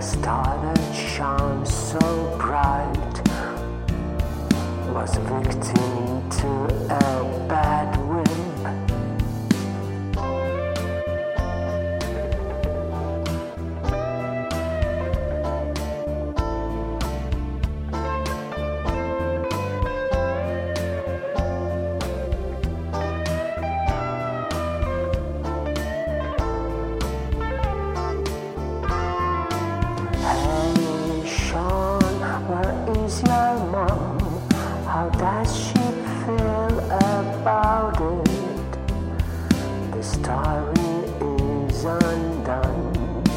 star that shone so bright was victim to a bad whim. Is your mom? How does she feel about it? The story is undone.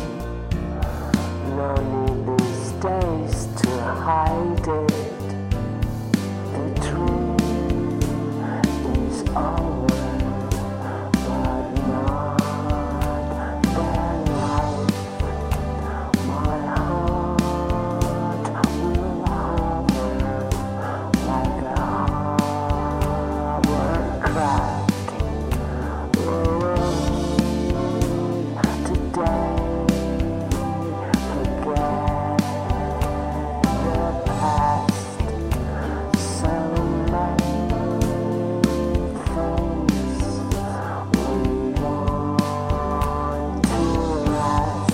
No need these days to hide it. The truth is over, but not the life. My heart will like a hovercraft. Today, forget the past. So many things we want to last.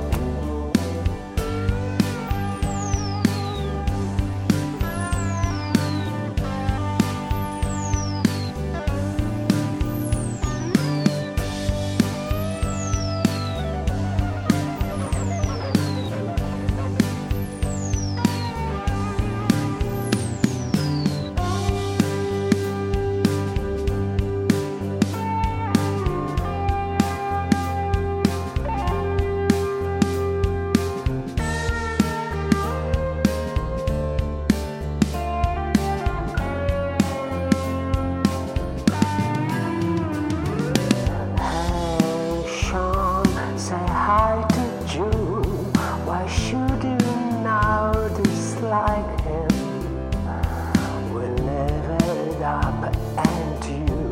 Say hi to June. Why should you now dislike him? We'll live it up and you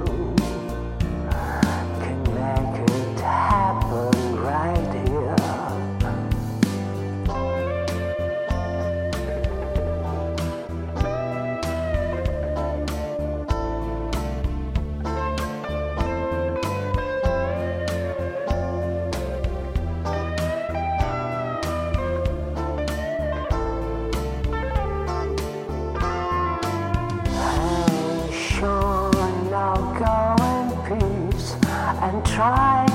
can make it happen right here. Now go in peace and try